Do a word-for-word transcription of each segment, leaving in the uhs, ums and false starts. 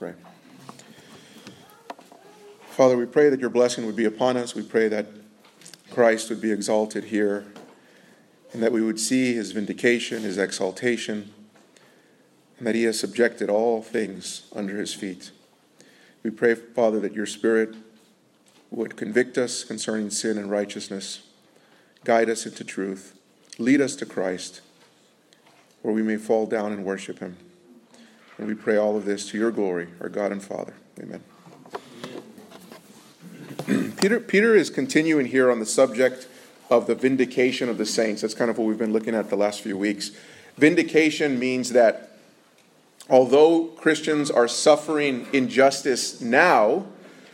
pray. Father, we pray that your blessing would be upon us. We pray that Christ would be exalted here, and that we would see his vindication, his exaltation, and that he has subjected all things under his feet. We pray, Father, that your Spirit would convict us concerning sin and righteousness, guide us into truth, lead us to Christ, where we may fall down and worship him. And we pray all of this to your glory, our God and Father. Amen. Peter, Peter is continuing here on the subject of the vindication of the saints. That's kind of what we've been looking at the last few weeks. Vindication means that although Christians are suffering injustice now,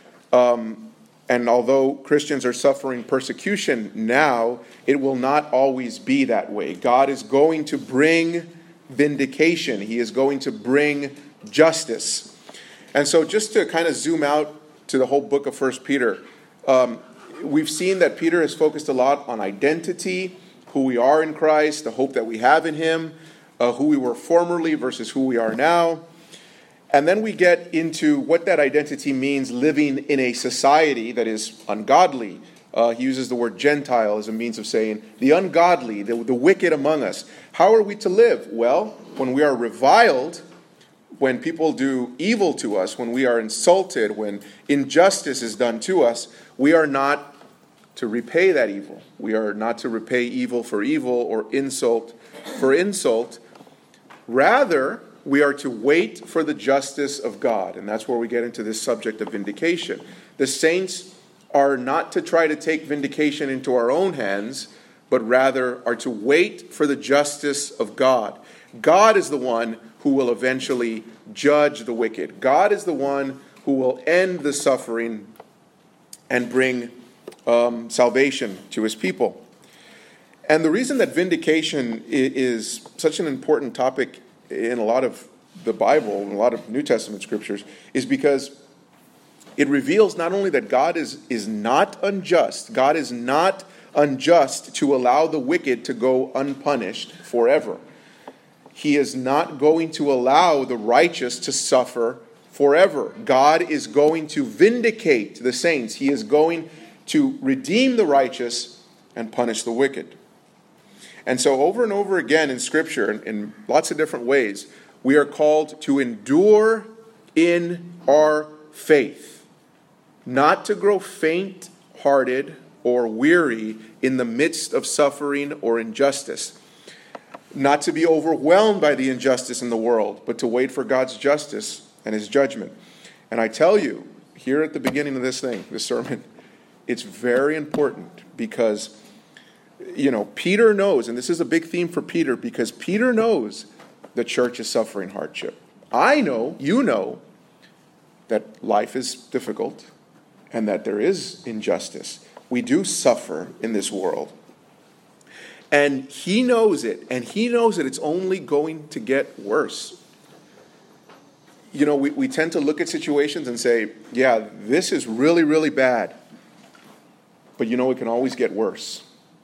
um, and although Christians are suffering persecution now, it will not always be that way. God is going to bring vindication. He is going to bring justice. And so just to kind of zoom out to the whole book of First Peter, um, we've seen that Peter has focused a lot on identity, who we are in Christ, the hope that we have in him, uh, who we were formerly versus who we are now. And then we get into what that identity means living in a society that is ungodly. Uh, he uses the word Gentile as a means of saying the ungodly, the, the wicked among us. How are we to live? Well, when we are reviled, when people do evil to us, when we are insulted, when injustice is done to us, we are not to repay that evil. We are not to repay evil for evil or insult for insult. Rather, we are to wait for the justice of God. And that's where we get into this subject of vindication. The saints are not to try to take vindication into our own hands, but rather are to wait for the justice of God. God is the one who will eventually judge the wicked. God is the one who will end the suffering and bring um, salvation to his people. And the reason that vindication is such an important topic in a lot of the Bible, in a lot of New Testament scriptures, is because it reveals not only that God is, is not unjust, God is not unjust to allow the wicked to go unpunished forever. He is not going to allow the righteous to suffer forever. God is going to vindicate the saints. He is going to redeem the righteous and punish the wicked. And so over and over again in Scripture, in, in lots of different ways, we are called to endure in our faith, not to grow faint-hearted or weary in the midst of suffering or injustice, not to be overwhelmed by the injustice in the world, but to wait for God's justice and his judgment. And I tell you, here at the beginning of this thing, this sermon, it's very important because, you know, Peter knows, and this is a big theme for Peter, because Peter knows the church is suffering hardship. I know, you know, that life is difficult and that there is injustice. We do suffer in this world. And he knows it, and he knows that it's only going to get worse. You know, we, we tend to look at situations and say, yeah, this is really, really bad. But you know, it can always get worse.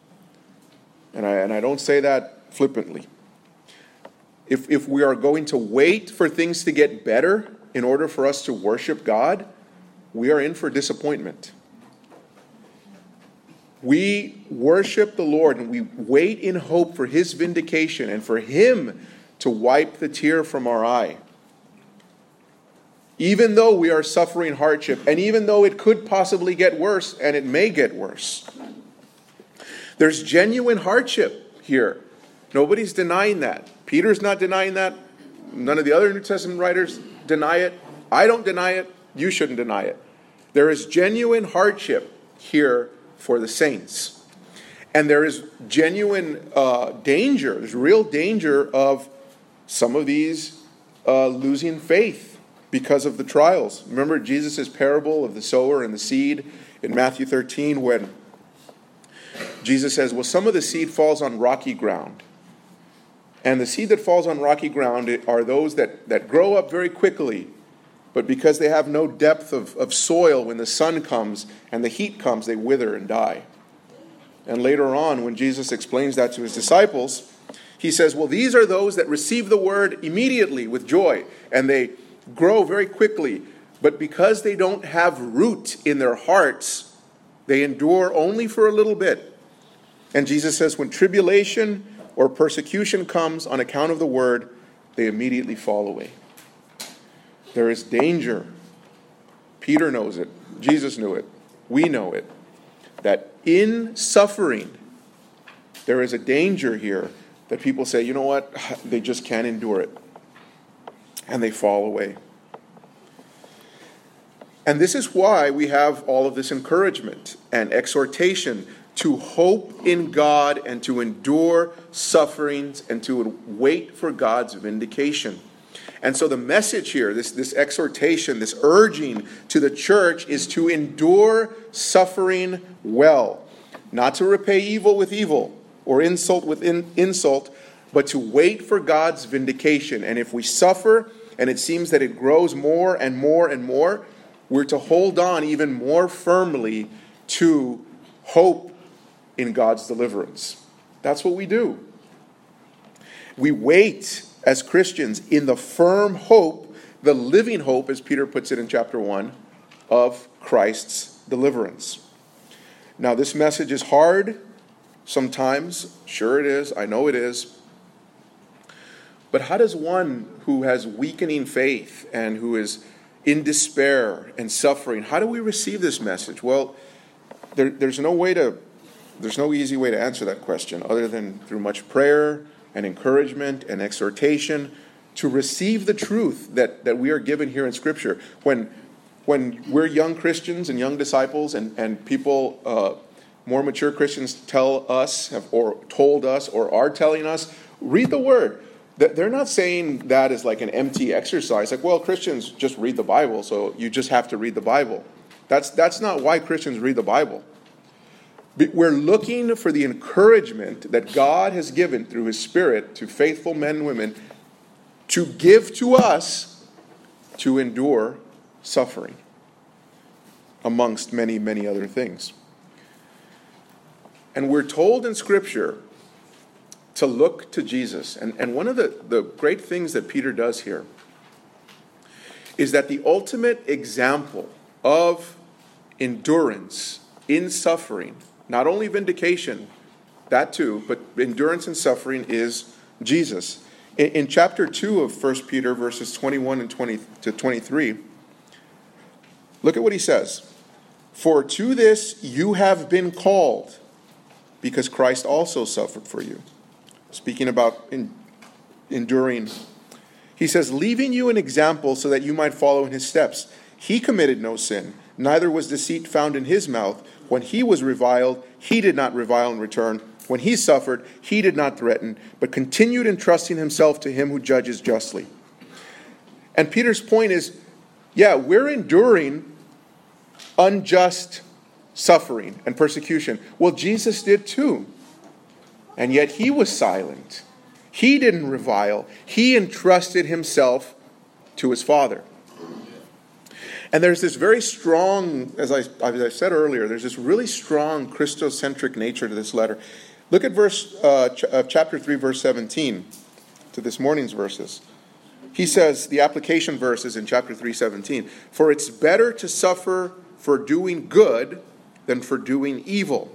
And I, and I don't say that flippantly. If, if we are going to wait for things to get better in order for us to worship God, we are in for disappointment. We worship the Lord and we wait in hope for his vindication and for him to wipe the tear from our eye. Even though we are suffering hardship, and even though it could possibly get worse, and it may get worse. There's genuine hardship here. Nobody's denying that. Peter's not denying that. None of the other New Testament writers deny it. I don't deny it. You shouldn't deny it. There is genuine hardship here for the saints. And there is genuine uh, danger, there's real danger of some of these uh, losing faith because of the trials. Remember Jesus' parable of the sower and the seed in Matthew thirteen, when Jesus says, well, some of the seed falls on rocky ground. And the seed that falls on rocky ground are those that, that grow up very quickly, but because they have no depth of, of soil, when the sun comes and the heat comes, they wither and die. And later on, when Jesus explains that to his disciples, he says, well, these are those that receive the word immediately with joy, and they grow very quickly, but because they don't have root in their hearts, they endure only for a little bit. And Jesus says when tribulation or persecution comes on account of the word, they immediately fall away. There is danger. Peter knows it. Jesus knew it. We know it. That in suffering, there is a danger here that people say, you know what, they just can't endure it. And they fall away. And this is why we have all of this encouragement and exhortation to hope in God and to endure sufferings and to wait for God's vindication. And so the message here, this, this exhortation, this urging to the church is to endure suffering well. Not to repay evil with evil or insult with in, insult, but to wait for God's vindication. And if we suffer and it seems that it grows more and more and more, we're to hold on even more firmly to hope in God's deliverance. That's what we do. We wait as Christians in the firm hope, the living hope, as Peter puts it in chapter one, of Christ's deliverance. Now, this message is hard sometimes. Sure it is. I know it is. But how does one who has weakening faith and who is in despair and suffering, how do we receive this message? Well, there, there's no way to, there's no easy way to answer that question other than through much prayer and encouragement and exhortation to receive the truth that, that we are given here in Scripture. When when we're young Christians and young disciples and, and people, uh, more mature Christians tell us have, or told us or are telling us, read the Word. They're not saying that as like an empty exercise. Like, well, Christians just read the Bible, so you just have to read the Bible. That's, that's not why Christians read the Bible. We're looking for the encouragement that God has given through His Spirit to faithful men and women to give to us to endure suffering, amongst many, many other things. And we're told in Scripture to look to Jesus. And, and one of the, the great things that Peter does here is that the ultimate example of endurance in suffering, not only vindication, that too, but endurance in suffering is Jesus. In, in chapter two of First Peter, verses twenty-one and twenty to twenty-three, look at what he says. For to this you have been called, because Christ also suffered for you. Speaking about in, enduring, he says, leaving you an example so that you might follow in his steps. He committed no sin, neither was deceit found in his mouth. When he was reviled, he did not revile in return. When he suffered, he did not threaten, but continued entrusting himself to him who judges justly. And Peter's point is, yeah, we're enduring unjust suffering and persecution. Well, Jesus did too. And yet he was silent. He didn't revile. He entrusted himself to his Father. And there's this very strong, as I, as I said earlier, there's this really strong Christocentric nature to this letter. Look at verse uh, ch- uh, chapter three, verse seventeen, to this morning's verses. He says, the application verse is in chapter three, seventeen. For it's better to suffer for doing good than for doing evil.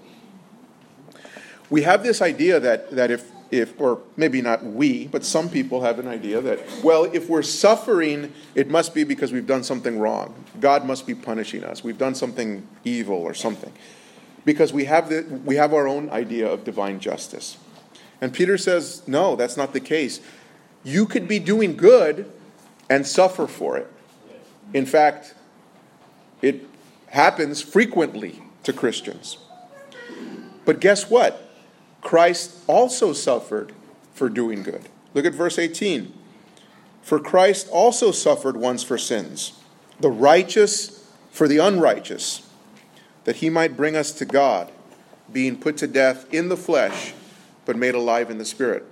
We have this idea that, that if, if, or maybe not we, but some people have an idea that, well, if we're suffering, it must be because we've done something wrong. God must be punishing us. We've done something evil or something. Because we have the, we have our own idea of divine justice. And Peter says, no, that's not the case. You could be doing good and suffer for it. In fact, it happens frequently to Christians. But guess what? Christ also suffered for doing good. Look at verse eighteen. For Christ also suffered once for sins, the righteous for the unrighteous, that he might bring us to God, being put to death in the flesh, but made alive in the Spirit.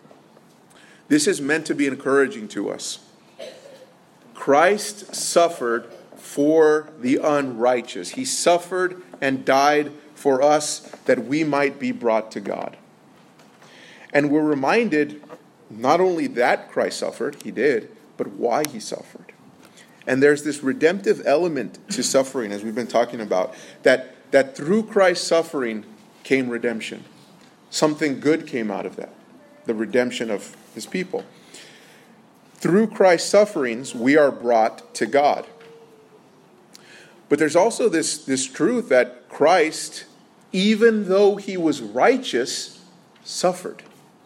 This is meant to be encouraging to us. Christ suffered for the unrighteous. He suffered and died for us that we might be brought to God. And we're reminded not only that Christ suffered, he did, but why he suffered. And there's this redemptive element to suffering, as we've been talking about, that, that through Christ's suffering came redemption. Something good came out of that, the redemption of his people. Through Christ's sufferings, we are brought to God. But there's also this, this truth that Christ, even though he was righteous, suffered.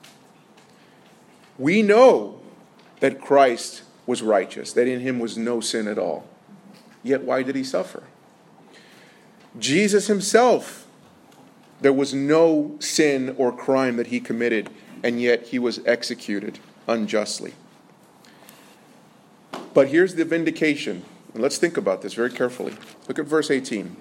We know that Christ was righteous, that in him was no sin at all. Yet why did he suffer? Jesus himself, there was no sin or crime that he committed, and yet he was executed unjustly. But here's the vindication. And let's think about this very carefully. Look at verse eighteen.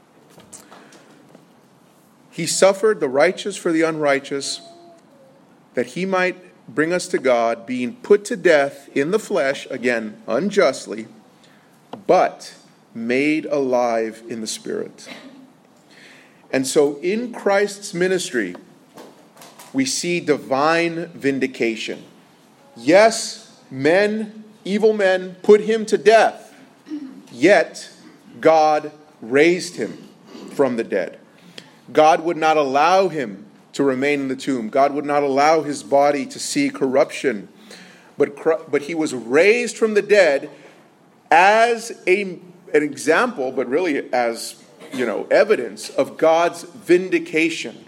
He suffered the righteous for the unrighteous, that he might bring us to God, being put to death in the flesh, again, unjustly, but made alive in the Spirit. And so in Christ's ministry, we see divine vindication. Yes, men, evil men, put him to death. Yet, God raised him from the dead. God would not allow him to remain in the tomb. God would not allow his body to see corruption. But, but he was raised from the dead as a, an example, but really as, you know, evidence of God's vindication.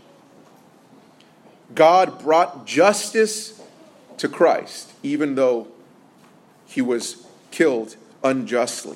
God brought justice to Christ, even though he was killed unjustly.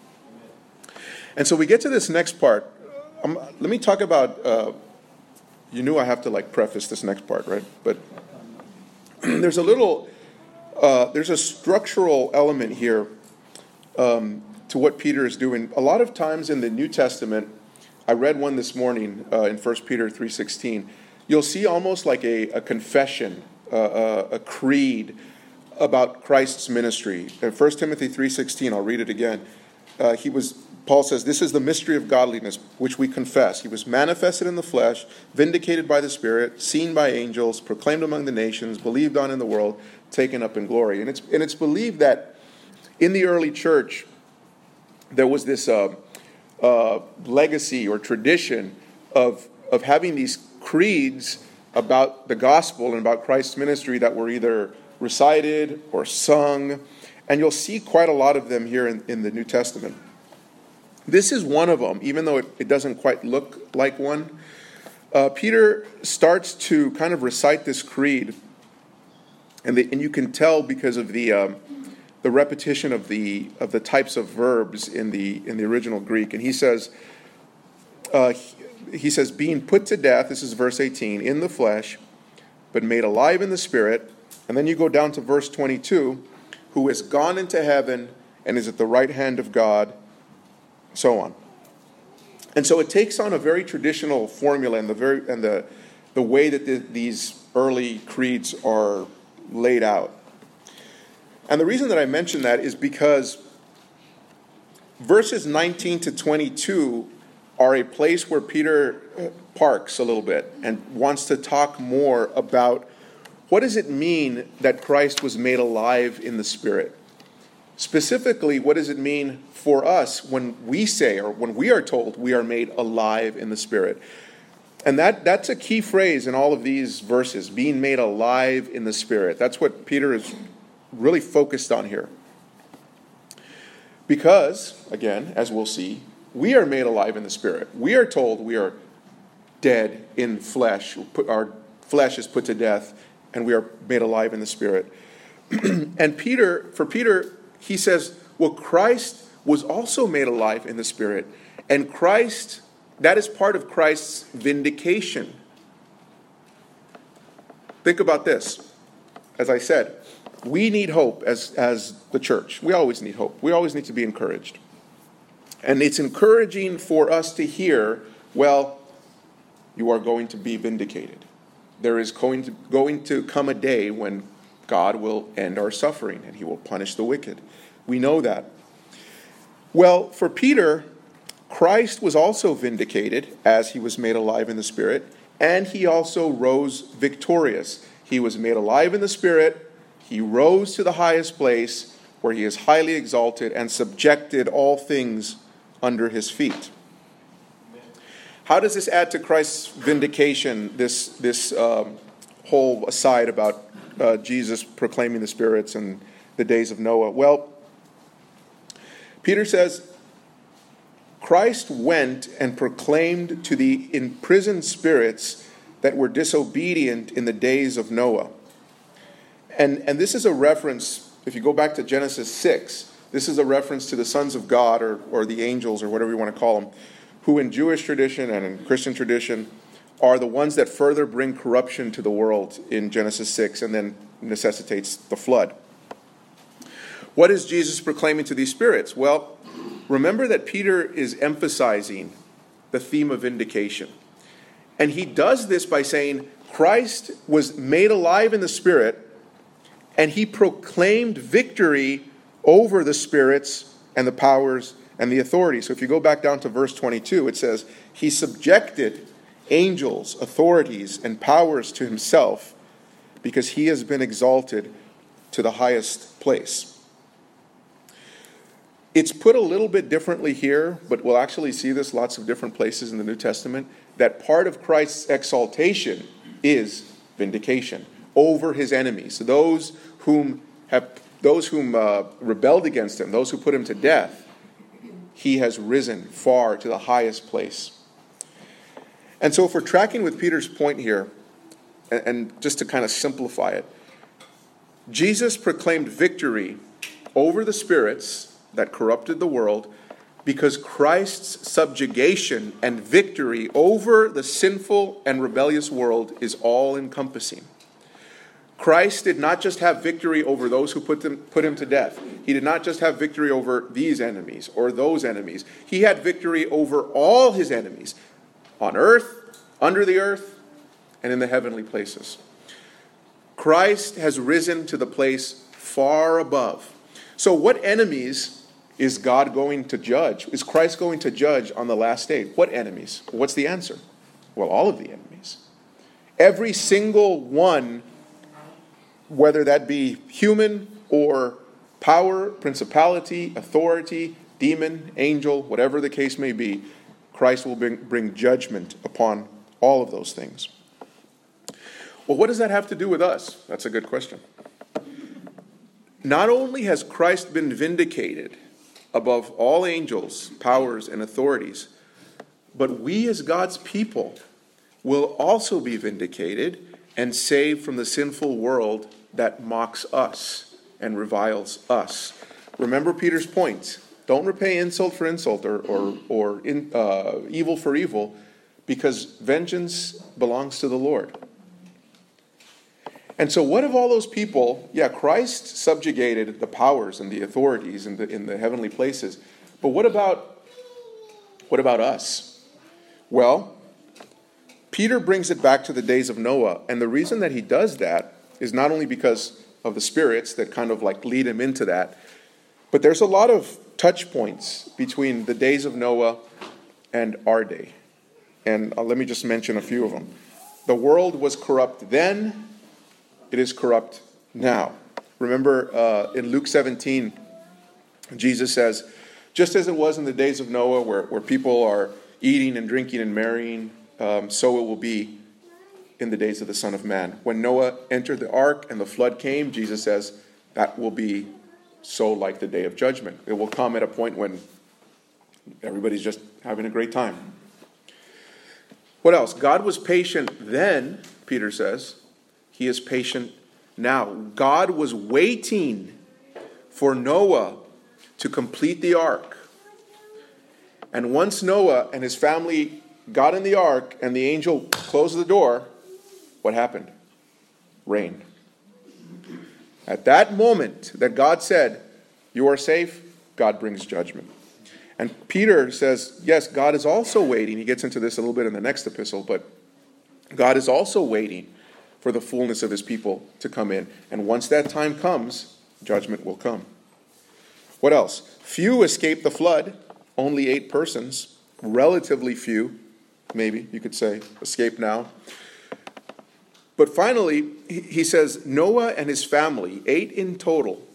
And so we get to this next part. Um, let me talk about, uh, you knew I have to like preface this next part, right? But there's a little, uh, there's a structural element here um, to what Peter is doing. A lot of times in the New Testament, I read one this morning uh, in First Peter three sixteen. You'll see almost like a, a confession, uh, a, a creed about Christ's ministry. In First Timothy three sixteen, I'll read it again. Uh, he was, Paul says, "This is the mystery of godliness, which we confess. He was manifested in the flesh, vindicated by the Spirit, seen by angels, proclaimed among the nations, believed on in the world, taken up in glory." And it's and it's believed that in the early church, there was this uh, uh, legacy or tradition of of having these creeds about the gospel and about Christ's ministry that were either recited or sung. And you'll see quite a lot of them here in, in the New Testament. This is one of them, even though it, it doesn't quite look like one. Uh, Peter starts to kind of recite this creed, and, the, and you can tell because of the um, the repetition of the of the types of verbs in the in the original Greek. And he says, uh, he, he says, being put to death. This is verse eighteen, in the flesh, but made alive in the Spirit. And then you go down to verse twenty-two. Who has gone into heaven and is at the right hand of God, so on. And so it takes on a very traditional formula and the very and the the way that the, these early creeds are laid out. And the reason that I mention that is because verses nineteen to twenty-two are a place where Peter parks a little bit and wants to talk more about what does it mean that Christ was made alive in the Spirit? Specifically, what does it mean for us when we say, or when we are told, we are made alive in the Spirit? And that, that's a key phrase in all of these verses, being made alive in the Spirit. That's what Peter is really focused on here. Because, again, as we'll see, we are made alive in the Spirit. We are told we are dead in flesh. Our flesh is put to death, and we are made alive in the Spirit. And Peter, for Peter, he says, well, Christ was also made alive in the Spirit. And Christ, that is part of Christ's vindication. Think about this. As I said, we need hope as, as the church. We always need hope. We always need to be encouraged. And it's encouraging for us to hear, well, you are going to be vindicated. There is going to, going to come a day when God will end our suffering and he will punish the wicked. We know that. Well, for Peter, Christ was also vindicated as he was made alive in the Spirit, and he also rose victorious. He was made alive in the Spirit, he rose to the highest place, where he is highly exalted and subjected all things under his feet. How does this add to Christ's vindication, this, this um, whole aside about uh, Jesus proclaiming the spirits and the days of Noah? Well, Peter says, Christ went and proclaimed to the imprisoned spirits that were disobedient in the days of Noah. And, and this is a reference, if you go back to Genesis six, this is a reference to the sons of God, or, or the angels, or whatever you want to call them, who in Jewish tradition and in Christian tradition are the ones that further bring corruption to the world in Genesis six and then necessitates the flood. What is Jesus proclaiming to these spirits? Well, remember that Peter is emphasizing the theme of vindication. And he does this by saying Christ was made alive in the Spirit, and he proclaimed victory over the spirits and the powers and the authorities. So if you go back down to verse twenty-two, it says, he subjected angels, authorities, and powers to himself because he has been exalted to the highest place. It's put a little bit differently here, but we'll actually see this lots of different places in the New Testament, that part of Christ's exaltation is vindication over his enemies. Those whom have those whom uh, rebelled against him, those who put him to death, he has risen far to the highest place. And so if we're tracking with Peter's point here, and, and just to kind of simplify it, Jesus proclaimed victory over the spirits that corrupted the world because Christ's subjugation and victory over the sinful and rebellious world is all-encompassing. Christ did not just have victory over those who put, them, put him to death. He did not just have victory over these enemies or those enemies. He had victory over all his enemies on earth, under the earth, and in the heavenly places. Christ has risen to the place far above. So what enemies is God going to judge? Is Christ going to judge on the last day? What enemies? What's the answer? Well, all of the enemies. Every single one, whether that be human or power, principality, authority, demon, angel, whatever the case may be, Christ will bring, bring judgment upon all of those things. Well, what does that have to do with us? That's a good question. Not only has Christ been vindicated above all angels, powers, and authorities, but we as God's people will also be vindicated and saved from the sinful world that mocks us and reviles us. Remember Peter's point. Don't repay insult for insult or, or, or in, uh, evil for evil, because vengeance belongs to the Lord. And so what of all those people? Yeah, Christ subjugated the powers and the authorities in the, in the heavenly places. But what about, what about us? Well, Peter brings it back to the days of Noah. And the reason that he does that is not only because of the spirits that kind of like lead him into that, but there's a lot of touch points between the days of Noah and our day. And uh, let me just mention a few of them. The world was corrupt then. It is corrupt now. Remember uh, in Luke seventeen, Jesus says, just as it was in the days of Noah, where, where people are eating and drinking and marrying, um, so it will be in the days of the Son of Man. When Noah entered the ark and the flood came, Jesus says, that will be so like the day of judgment. It will come at a point when everybody's just having a great time. What else? God was patient then, Peter says. He is patient now. God was waiting for Noah to complete the ark. And once Noah and his family got in the ark and the angel closed the door, what happened? Rain. At that moment that God said, you are safe, God brings judgment. And Peter says, yes, God is also waiting. He gets into this a little bit in the next epistle, but God is also waiting for the fullness of his people to come in. And once that time comes, judgment will come. What else? Few escaped the flood. Only eight persons. Relatively few, maybe you could say, escape now. But finally, he says, Noah and his family, eight in total,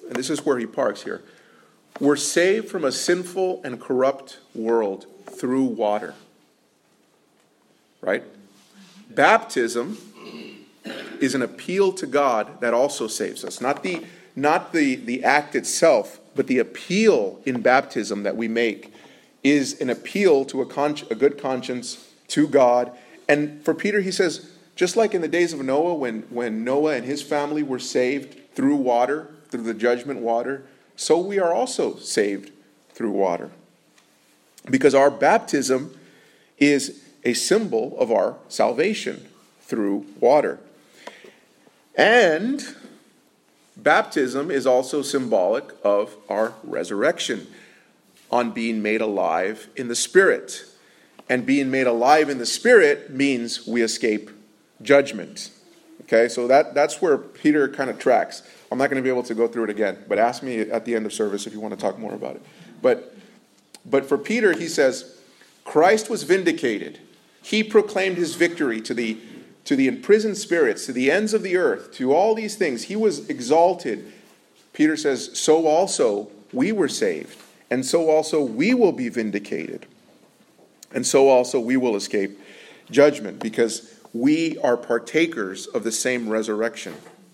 and this is where he parks here, we're saved from a sinful and corrupt world through water. Right? Baptism is an appeal to God that also saves us. Not the, not the, the act itself, but the appeal in baptism that we make is an appeal to a, con- a good conscience, to God. And for Peter, he says, just like in the days of Noah, when, when Noah and his family were saved through water, through the judgment water, so we are also saved through water. Because our baptism is a symbol of our salvation through water. And baptism is also symbolic of our resurrection on being made alive in the Spirit. And being made alive in the Spirit means we escape judgment. Okay, so that, that's where Peter kind of tracks. I'm not going to be able to go through it again, but ask me at the end of service if you want to talk more about it. But, but for Peter, he says, Christ was vindicated. He proclaimed his victory to the, to the imprisoned spirits, to the ends of the earth, to all these things. He was exalted. Peter says, so also we were saved, and so also we will be vindicated. And so also we will escape judgment, because we are partakers of the same resurrection.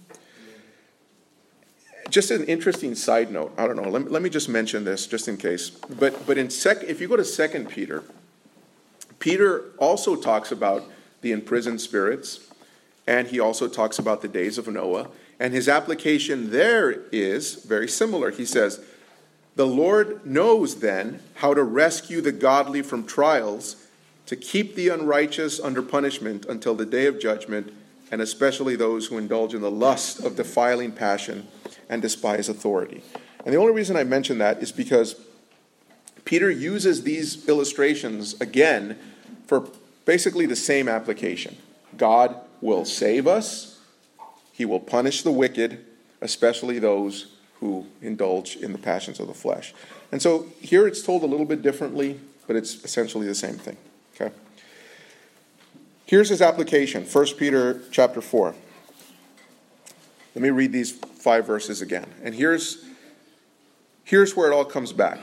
Just an interesting side note. I don't know. Let me, let me just mention this just in case. But but in sec, if you go to Second Peter, Peter also talks about the imprisoned spirits, and he also talks about the days of Noah. And his application there is very similar. He says, the Lord knows then how to rescue the godly from trials, to keep the unrighteous under punishment until the day of judgment, and especially those who indulge in the lust of defiling passion and despise authority. And the only reason I mention that is because Peter uses these illustrations again for basically the same application. God will save us. He will punish the wicked, especially those who indulge in the passions of the flesh. And so here it's told a little bit differently, but it's essentially the same thing. Okay. Here's his application, First Peter chapter four. Let me read these five verses again. And here's, here's where it all comes back.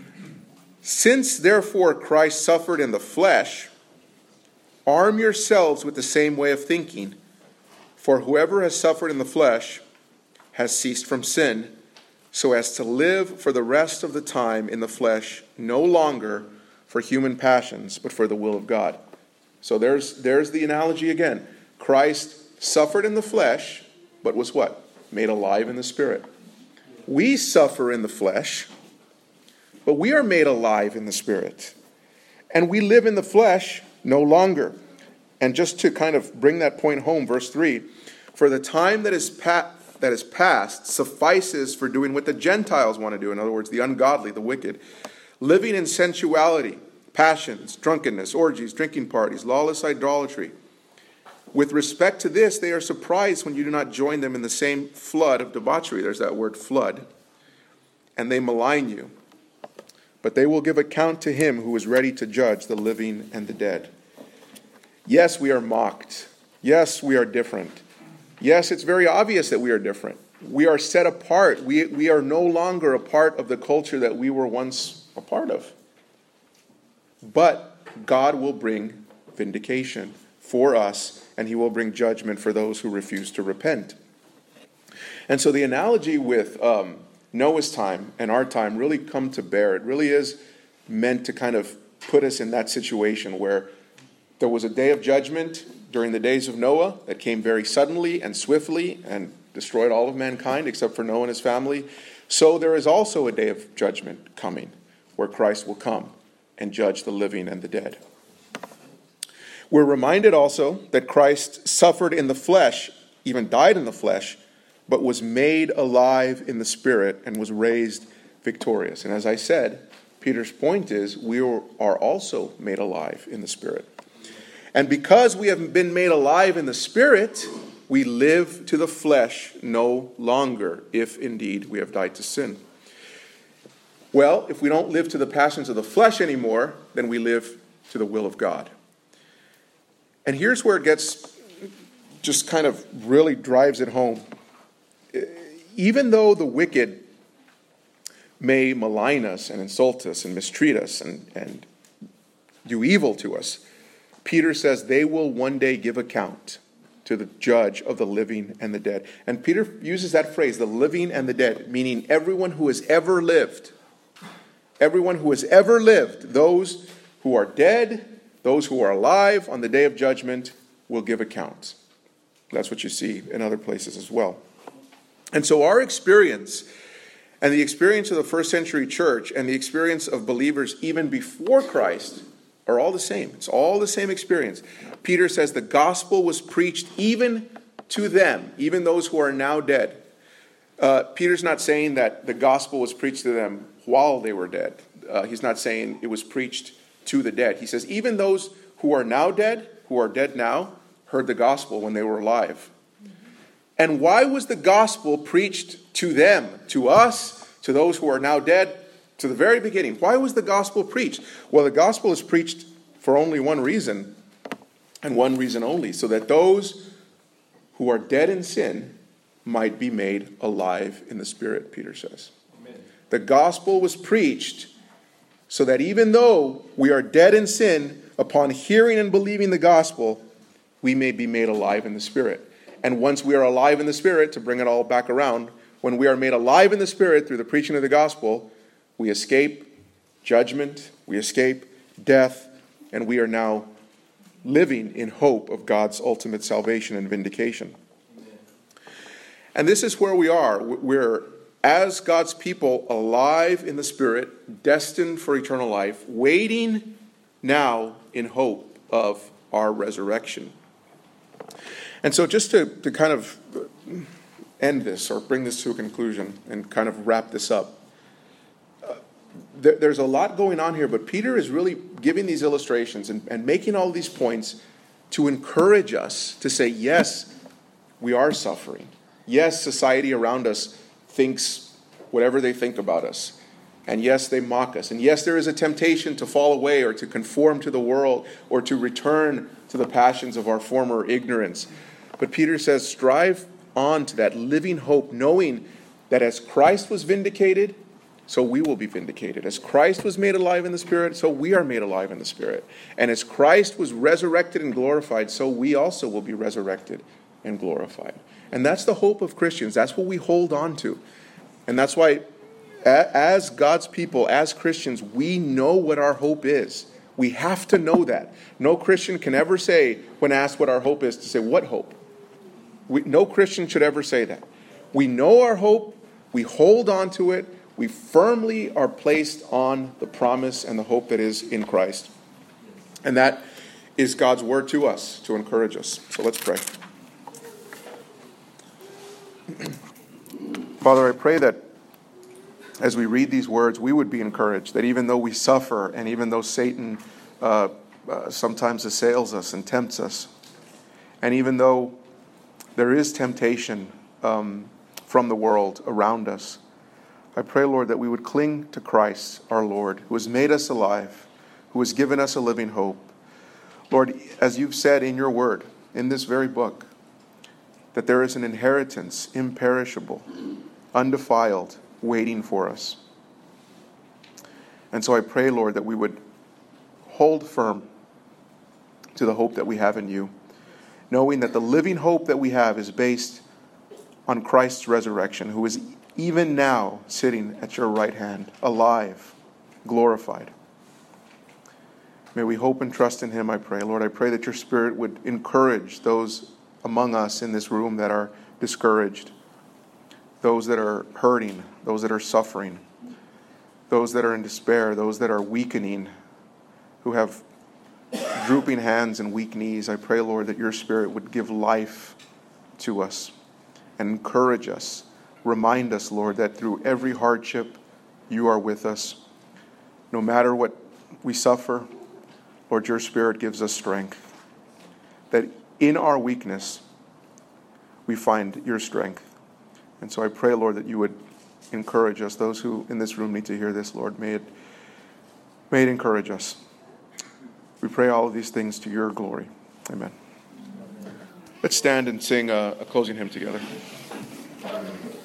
Since therefore Christ suffered in the flesh, arm yourselves with the same way of thinking. For whoever has suffered in the flesh has ceased from sin, so as to live for the rest of the time in the flesh, no longer for human passions, but for the will of God. So there's there's the analogy again. Christ suffered in the flesh, but was what? Made alive in the Spirit. We suffer in the flesh, but we are made alive in the Spirit. And we live in the flesh no longer. And just to kind of bring that point home, verse three, for the time that is pa- that is past suffices for doing what the Gentiles want to do. In other words, the ungodly, the wicked. Living in sensuality, passions, drunkenness, orgies, drinking parties, lawless idolatry. With respect to this, they are surprised when you do not join them in the same flood of debauchery. There's that word flood. And they malign you. But they will give account to him who is ready to judge the living and the dead. Yes, we are mocked. Yes, we are different. Yes, it's very obvious that we are different. We are set apart. We, we are no longer a part of the culture that we were once a part of. But God will bring vindication for us, and he will bring judgment for those who refuse to repent. And so the analogy with um, Noah's time and our time really come to bear. It really is meant to kind of put us in that situation where there was a day of judgment during the days of Noah that came very suddenly and swiftly and destroyed all of mankind except for Noah and his family. So there is also a day of judgment coming where Christ will come and judge the living and the dead. We're reminded also that Christ suffered in the flesh, even died in the flesh, but was made alive in the Spirit and was raised victorious. And as I said, Peter's point is we are also made alive in the Spirit. And because we have been made alive in the Spirit, we live to the flesh no longer, if indeed we have died to sin. Well, if we don't live to the passions of the flesh anymore, then we live to the will of God. And here's where it gets, just kind of really drives it home. Even though the wicked may malign us and insult us and mistreat us and, and do evil to us, Peter says they will one day give account to the judge of the living and the dead. And Peter uses that phrase, the living and the dead, meaning everyone who has ever lived. Everyone who has ever lived, those who are dead, those who are alive on the day of judgment will give account. That's what you see in other places as well. And so our experience and the experience of the first century church and the experience of believers even before Christ are all the same. It's all the same experience. Peter says the gospel was preached even to them, even those who are now dead. Uh, Peter's not saying that the gospel was preached to them while they were dead. Uh, he's not saying it was preached to the dead. He says even those who are now dead, who are dead now, heard the gospel when they were alive. And why was the gospel preached to them, to us, to those who are now dead, to the very beginning? Why was the gospel preached? Well, the gospel is preached for only one reason, and one reason only, so that those who are dead in sin might be made alive in the Spirit, Peter says. Amen. The gospel was preached so that even though we are dead in sin, upon hearing and believing the gospel, we may be made alive in the Spirit. And once we are alive in the Spirit, to bring it all back around, when we are made alive in the Spirit through the preaching of the gospel, we escape judgment, we escape death, and we are now living in hope of God's ultimate salvation and vindication. Amen. And this is where we are. We're, as God's people, alive in the Spirit, destined for eternal life, waiting now in hope of our resurrection. And so just to, to kind of end this, or bring this to a conclusion, and kind of wrap this up, there's a lot going on here, but Peter is really giving these illustrations and, and making all these points to encourage us to say, yes, we are suffering. Yes, society around us thinks whatever they think about us. And yes, they mock us. And yes, there is a temptation to fall away or to conform to the world or to return to the passions of our former ignorance. But Peter says, strive on to that living hope, knowing that as Christ was vindicated, so we will be vindicated. As Christ was made alive in the Spirit, so we are made alive in the Spirit. And as Christ was resurrected and glorified, so we also will be resurrected and glorified. And that's the hope of Christians. That's what we hold on to. And that's why, as God's people, as Christians, we know what our hope is. We have to know that. No Christian can ever say, when asked what our hope is, to say, what hope? We, no Christian should ever say that. We know our hope. We hold on to it. We firmly are placed on the promise and the hope that is in Christ. And that is God's word to us, to encourage us. So let's pray. Father, I pray that as we read these words, we would be encouraged, that even though we suffer, and even though Satan uh, uh, sometimes assails us and tempts us, and even though there is temptation um, from the world around us, I pray, Lord, that we would cling to Christ, our Lord, who has made us alive, who has given us a living hope. Lord, as you've said in your word, in this very book, that there is an inheritance, imperishable, undefiled, waiting for us. And so I pray, Lord, that we would hold firm to the hope that we have in you, knowing that the living hope that we have is based on Christ's resurrection, who is even now sitting at your right hand, alive, glorified. May we hope and trust in him, I pray. Lord, I pray that your Spirit would encourage those among us in this room that are discouraged, those that are hurting, those that are suffering, those that are in despair, those that are weakening, who have drooping hands and weak knees. I pray, Lord, that your Spirit would give life to us and encourage us. Remind us, Lord, that through every hardship, you are with us. No matter what we suffer, Lord, your Spirit gives us strength. That in our weakness, we find your strength. And so I pray, Lord, that you would encourage us. Those who in this room need to hear this, Lord, may it, may it encourage us. We pray all of these things to your glory. Amen. Let's stand and sing a, a closing hymn together.